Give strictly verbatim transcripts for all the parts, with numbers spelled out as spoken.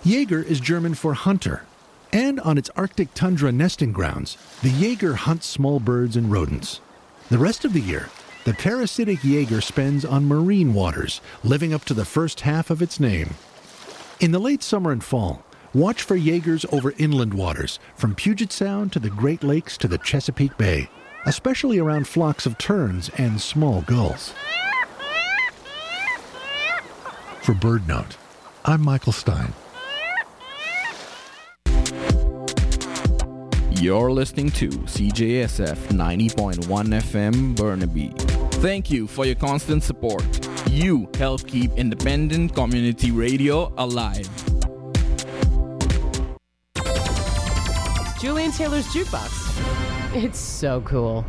Jaeger is German for hunter. And on its Arctic tundra nesting grounds, the Jaeger hunts small birds and rodents. The rest of the year, the parasitic Jaeger spends on marine waters, living up to the first half of its name. In the late summer and fall, watch for Jaegers over inland waters, from Puget Sound to the Great Lakes to the Chesapeake Bay, especially around flocks of terns and small gulls. For BirdNote, I'm Michael Stein. You're listening to C J S F ninety point one F M Burnaby. Thank you for your constant support. You help keep independent community radio alive. Julian Taylor's Jukebox. It's so cool.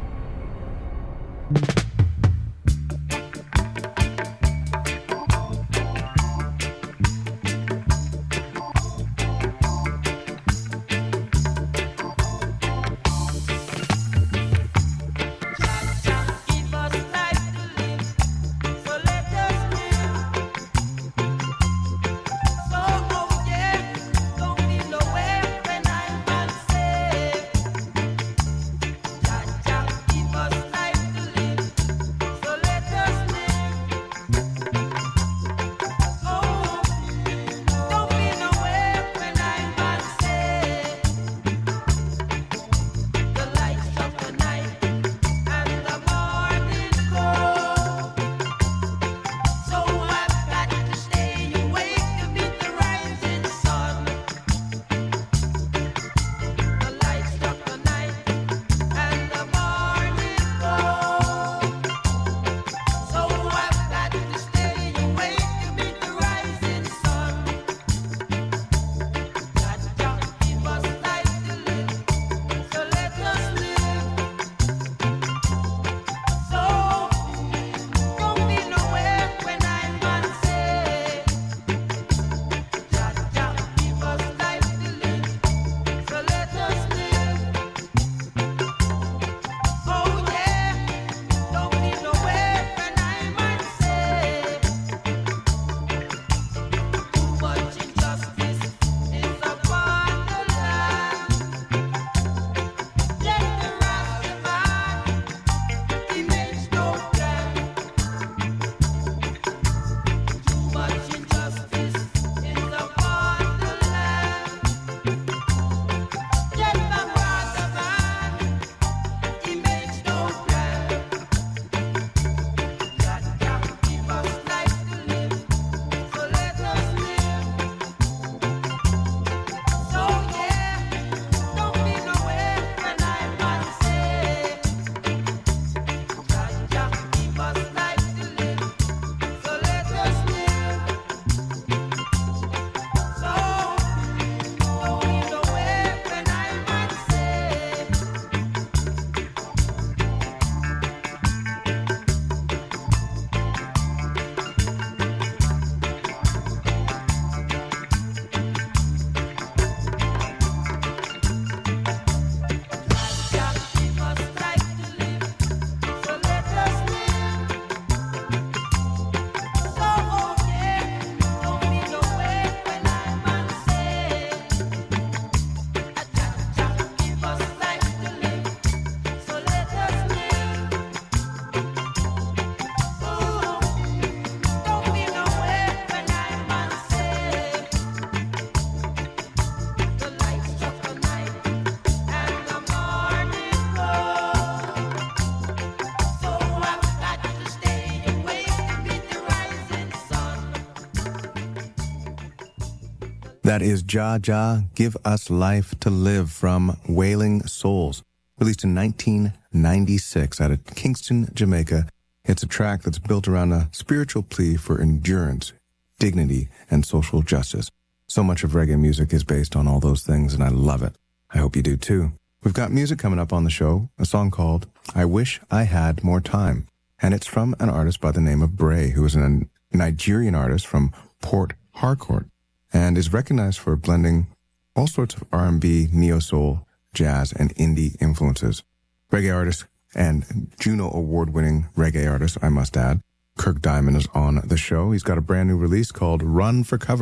That is Jah Jah, Give Us Life to Live from Wailing Souls, released in nineteen ninety-six out of Kingston, Jamaica. It's a track that's built around a spiritual plea for endurance, dignity, and social justice. So much of reggae music is based on all those things, and I love it. I hope you do too. We've got music coming up on the show, a song called I Wish I Had More Time, and it's from an artist by the name of Bray, who is a Nigerian artist from Port Harcourt, and is recognized for blending all sorts of R and B, neo-soul, jazz, and indie influences. Reggae artist and Juno Award-winning reggae artist, I must add, Kirk Diamond is on the show. He's got a brand new release called Run for Cover,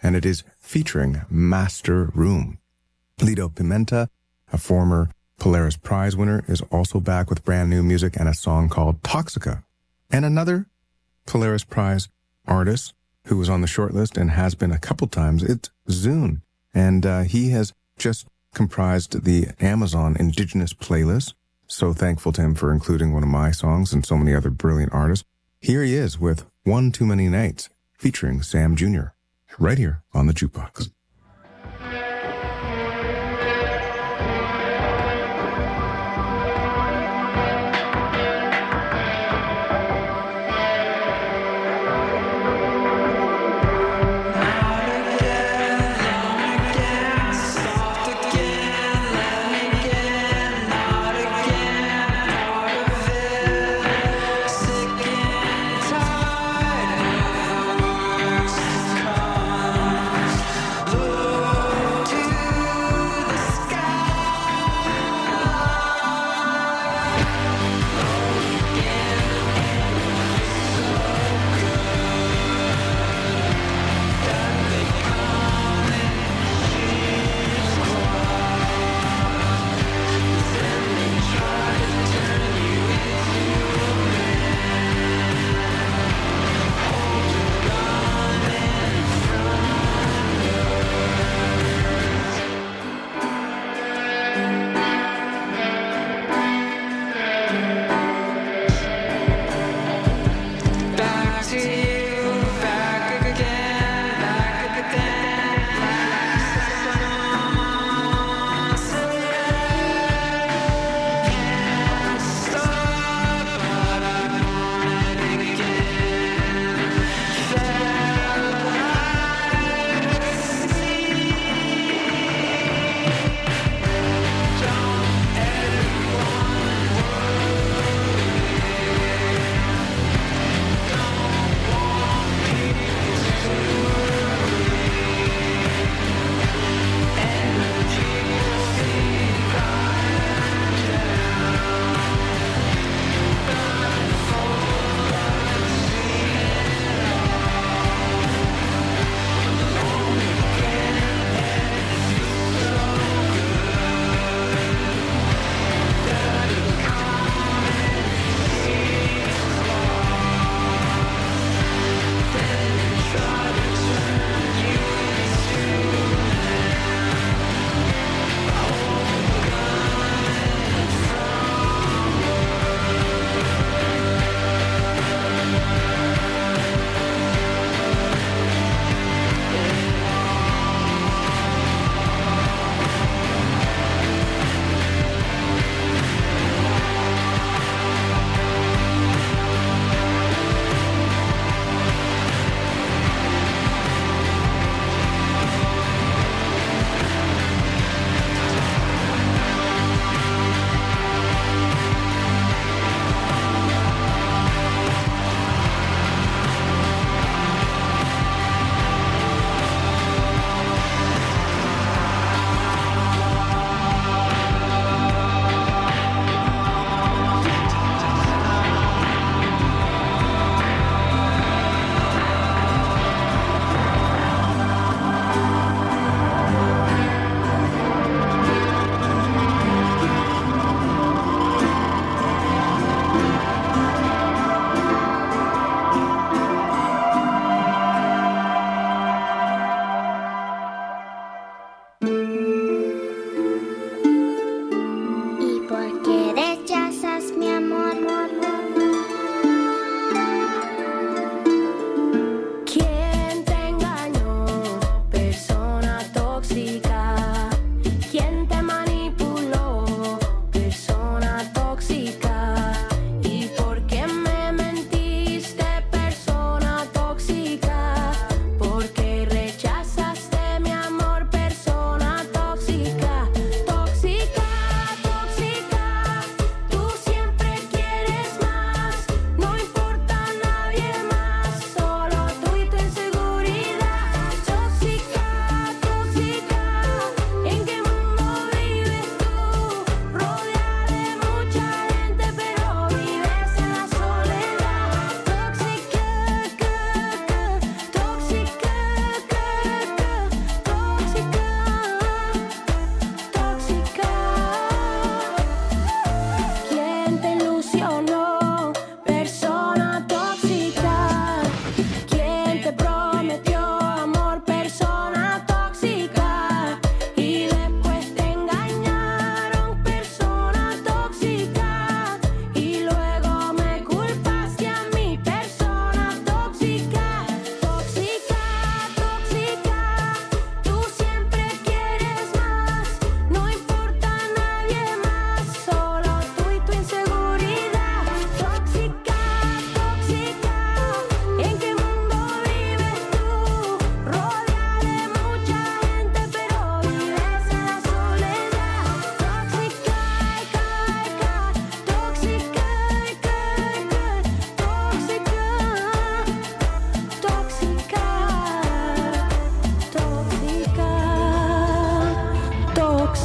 and it is featuring Master Room. Lido Pimenta, a former Polaris Prize winner, is also back with brand new music and a song called Toxica. And another Polaris Prize artist who was on the shortlist and has been a couple times, it's Zune. And uh, he has just comprised the Amazon Indigenous playlist. So thankful to him for including one of my songs and so many other brilliant artists. Here he is with One Too Many Nights, featuring Sam Junior, right here on the Jukebox. Sick and tired of the worst comes.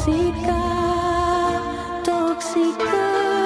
tóxica, tóxica.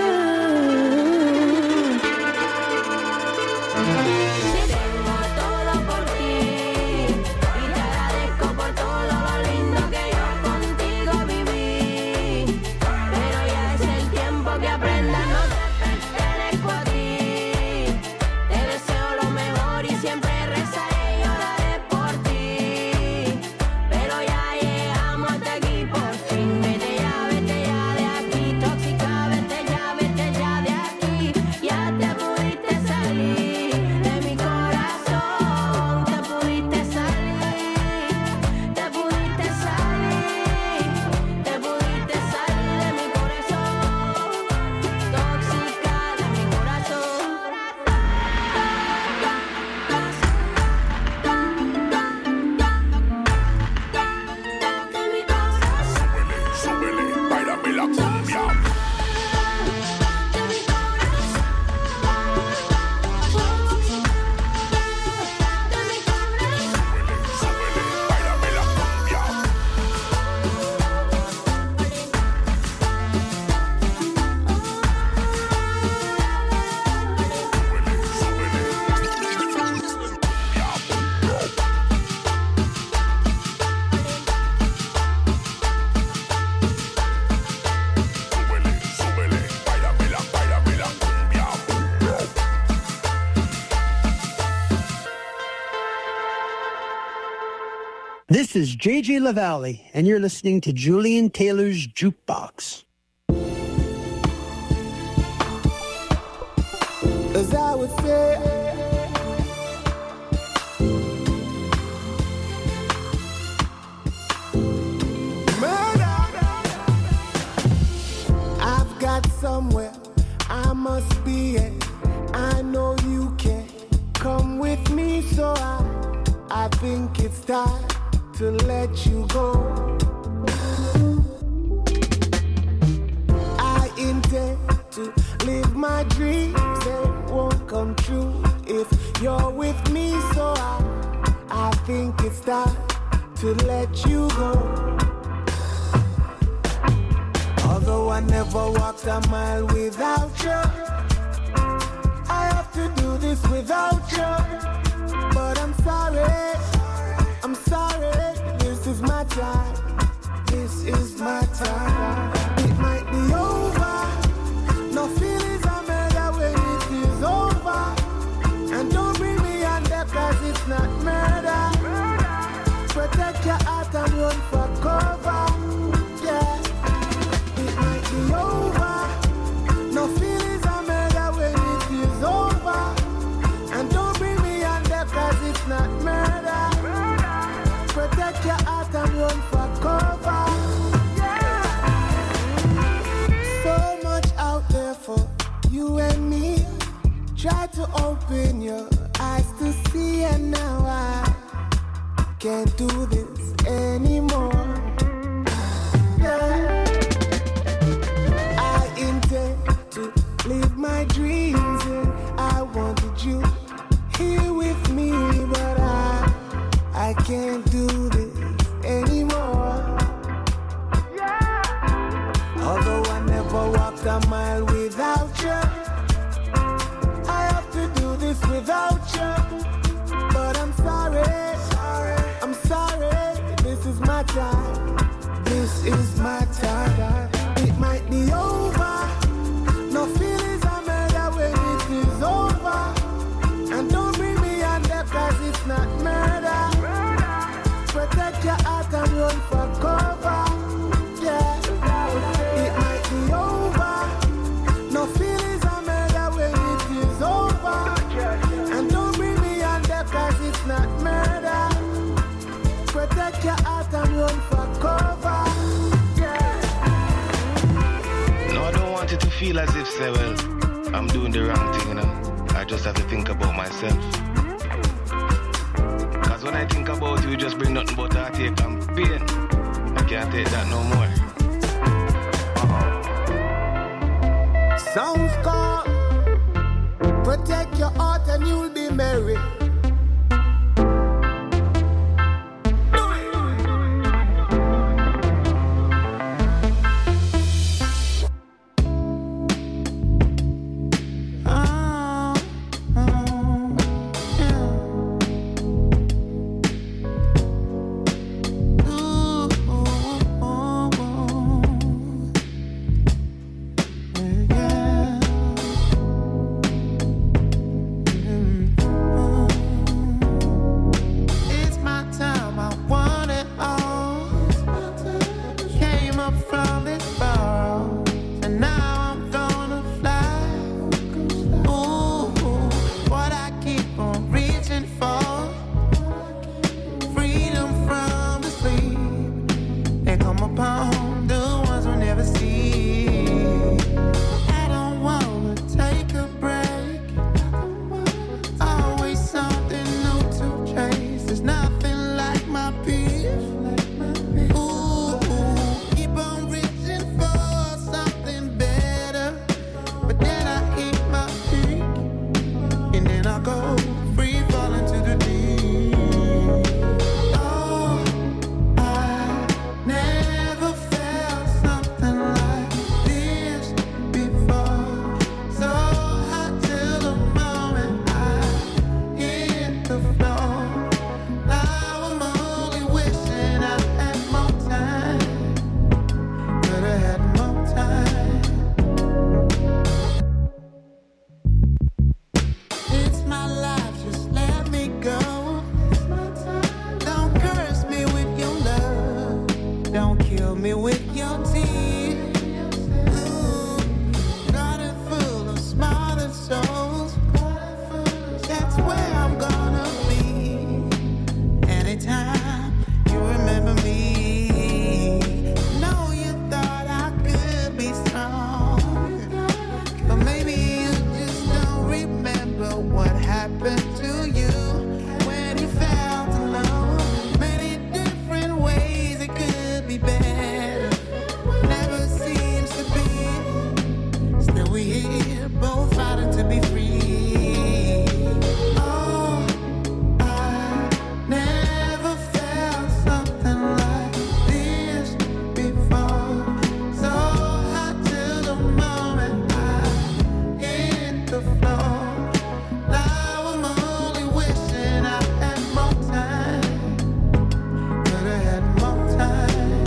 This is J J LaValle, and you're listening to Julian Taylor's Jukebox. As I would say, murder. I've got somewhere I must be at. I know you can come with me, so I, I think it's time to let you go. I intend to live my dreams, they won't come true if you're with me, so I, I think it's time to let you go. Although I never walked a mile without you, I have to do this without you, but I'm sorry, I'm sorry. This is my time, this is my time. It might be over, no feelings are murder when it is over. And don't bring me under cause it's not murder. Protect your heart and run for cover. Yeah, it might be over, no feelings are murder when it is over. And don't bring me under cause it's not murder. Protect your heart and run for cover. Yeah. So much out there for you and me. Try to open your eyes to see, and now I can't do this anymore. Yeah. I intend to live my dreams, and I wanted you here with me, but I I can't do this anymore. Yeah. Although I never walked a mile without you, I have to do this without you. But I'm sorry, sorry, I'm sorry. This is my time, this is my time. It might be over, no feelings are murder when it is over. And don't bring me under cause it's not murder. Protect your heart and run for cover. Yeah, it might be over, no feelings are murder when it is over. And don't bring me under cause it's not murder. Protect your heart and run for cover. Yeah. No, I don't want it to feel as if, say, well, I'm doing the wrong thing, you know. I just have to think about myself. Cause when I think about you, you just bring nothing but heartache and pain. I can't take that no more. Sounds called protect your heart and you'll be merry. Don't kill me with your tears. Ooh, garden full of smiling souls. That's where I'm gonna be. Anytime you remember me. No, you thought I could be strong, but maybe you just don't remember what happened to you when you felt alone. Many different ways it could be better. Never seems to be. Still we here, both fighting to be free. Oh, I never felt something like this before. So hot till the moment I hit the floor. Now I'm only wishing I had more time. Could have had more time.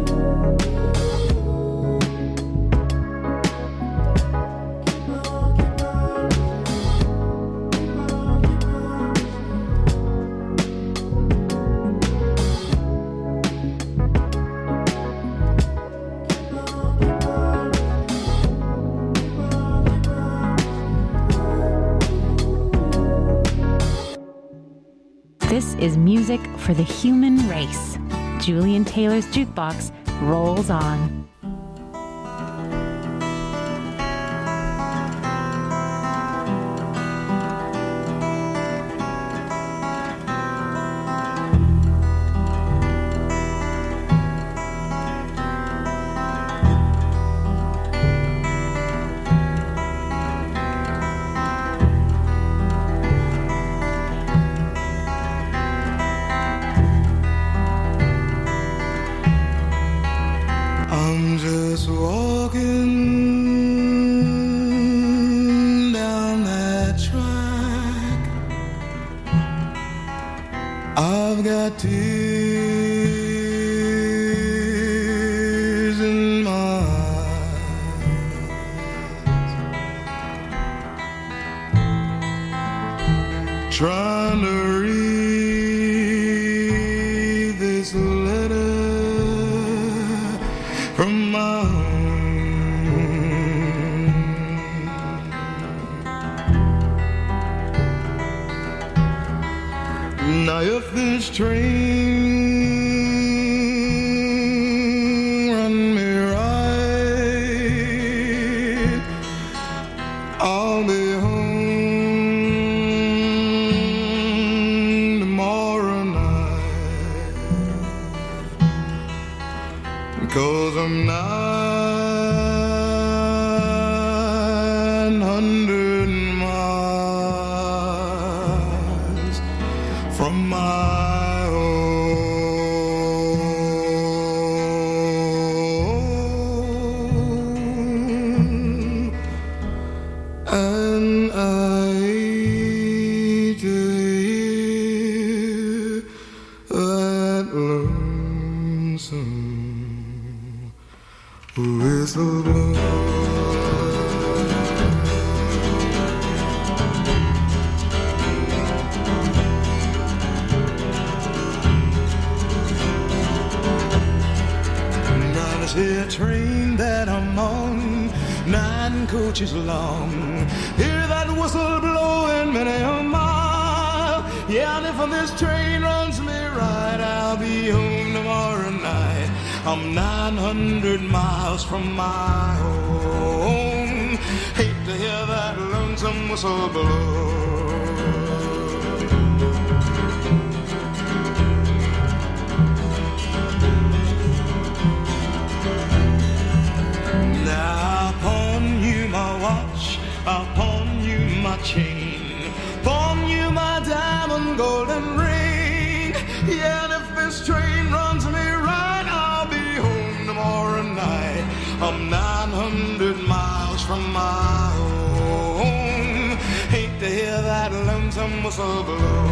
This is music for the human race. Julian Taylor's Jukebox rolls on. I'm just walking down that track. I've got tears in my eyes, trying to read this letter from my home. Now if this train run me right, I'll be home tomorrow night. 'Cause I'm nine hundred miles from my home, and I hate to hear that lonesome whistle blow. Now this here train that I'm on, nine coaches long. Hear that whistle blowing many a mile. Yeah, and if this train runs me right, I'll be home tomorrow night. I'm nine hundred miles from my home. Hate to hear that lonesome whistle blow. Now I pawn you my watch, I pawn you my chain, pawn you my diamond golden ring. Yeah, and if this train runs me right, I'll be home tomorrow night. I'm nine hundred miles from my home. Hate to hear that lonesome whistle blow.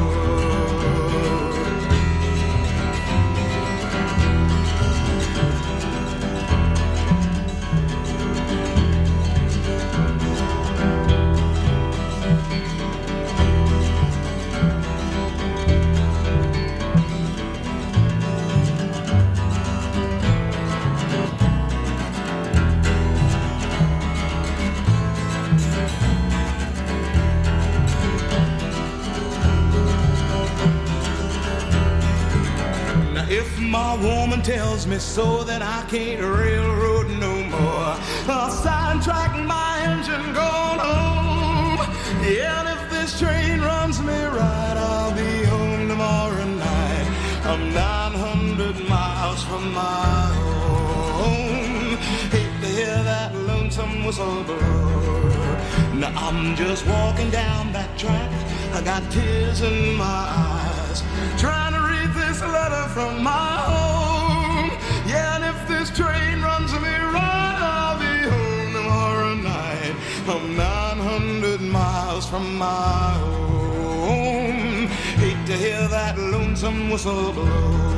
woman tells me so that I can't railroad no more. I'll sidetrack my engine going home. Yeah, and if this train runs me right, I'll be home tomorrow night. I'm nine hundred miles from my home. Hate to hear that lonesome whistle blow. Now I'm just walking down that track. I got tears in my eyes, trying to read this letter from my home. Yeah, and if this train runs me right, I'll be home tomorrow night. I'm nine hundred miles from my home. Hate to hear that lonesome whistle blow.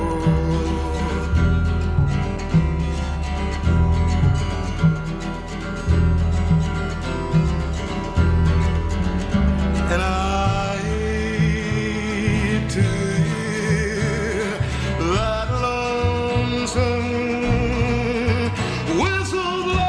And I hate to hear that lonesome whistle blow.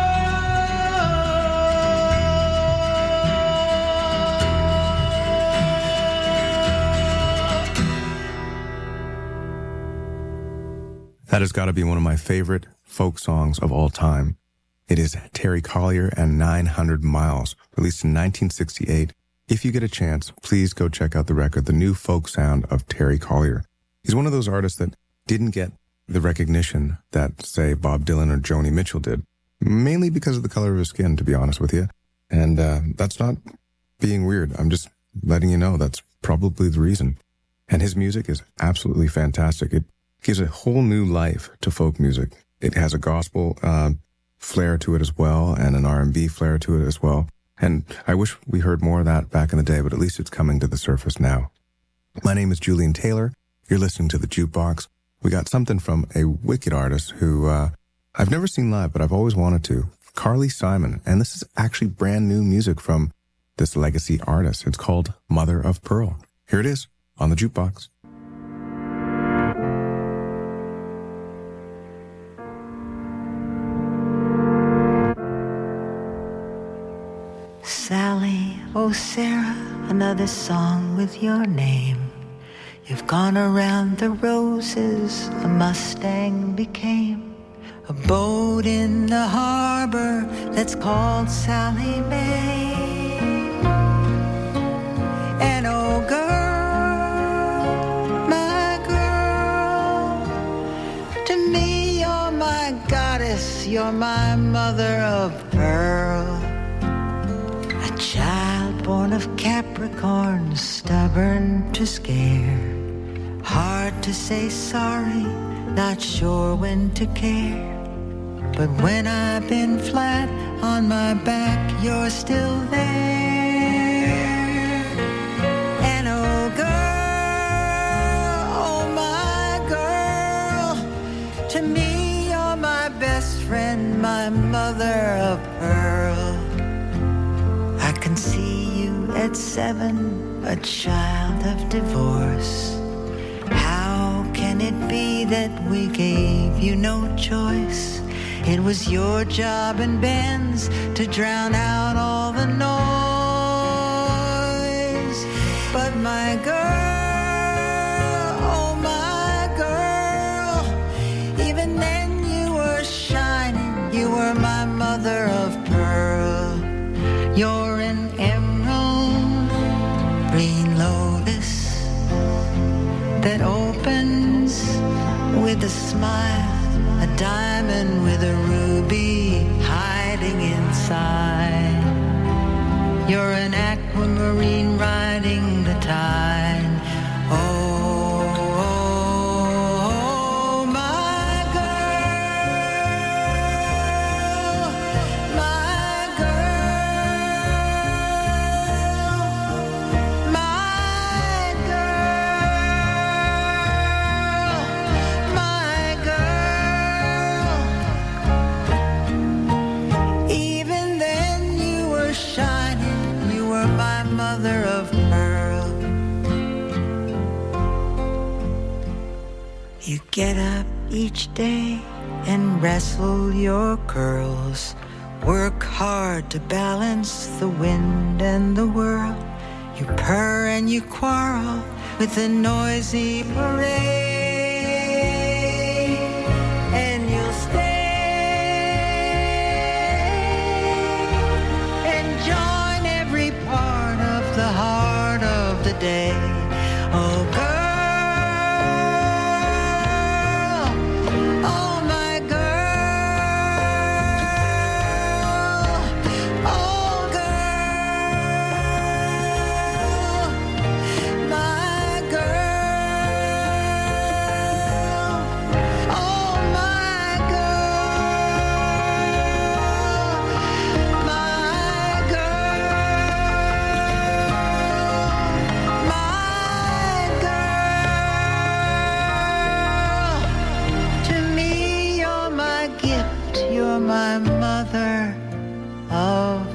That has got to be one of my favorite folk songs of all time. It is Terry Collier and nine hundred miles, released in nineteen sixty-eight. If you get a chance, please go check out the record, The New Folk Sound of Terry Collier. He's one of those artists that didn't get the recognition that, say, Bob Dylan or Joni Mitchell did, mainly because of the color of his skin, to be honest with you. And uh, that's not being weird. I'm just letting you know that's probably the reason. And his music is absolutely fantastic. It gives a whole new life to folk music. It has a gospel uh, flair to it as well, and an R and B flair to it as well. And I wish we heard more of that back in the day, but at least it's coming to the surface now. My name is Julian Taylor. You're listening to The Jukebox. We got something from a wicked artist who uh, I've never seen live, but I've always wanted to. Carly Simon. And this is actually brand new music from this legacy artist. It's called Mother of Pearl. Here it is on The Jukebox. Sally, oh Sarah, another song with your name. You've gone around the roses, a Mustang became a boat in the harbor that's called Sally Mae. And oh girl, my girl, to me you're my goddess, you're my mother of pearl. A child born of Capricorn, stubborn to scare, hard to say sorry, not sure when to care. But when I've been flat on my back, you're still there. And oh girl, oh my girl, to me you're my best friend, my mother of pearl. I can see you at seven, a child of divorce. How can it be that we gave you no choice? It was your job and Ben's to drown out all the noise. But my girl, oh my girl, even then you were shining, you were my mother of pearl. You're an emerald, green lotus that opens with a smile, a diamond with a ruby hiding inside. You're an aquamarine riding the tide. Oh, oh, oh, my girl, my girl, my girl, my girl. Even then you were shining, you were my mother of pearl. You get up each day and wrestle your curls, work hard to balance the wind and the whirl. You purr and you quarrel with the noisy parade. you're my mother of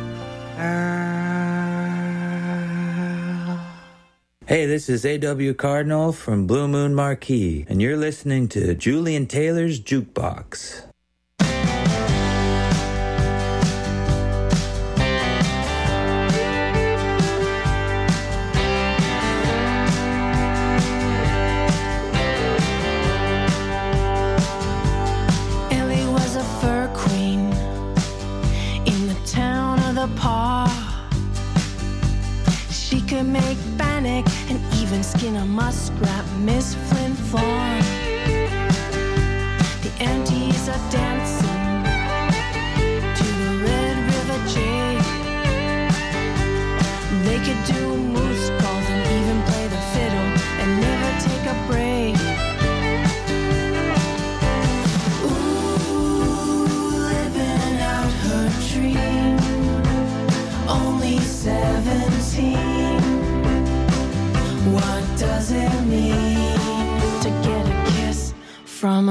pearl. Hey, this is A W Cardinal from Blue Moon Marquee, and you're listening to Julian Taylor's Jukebox.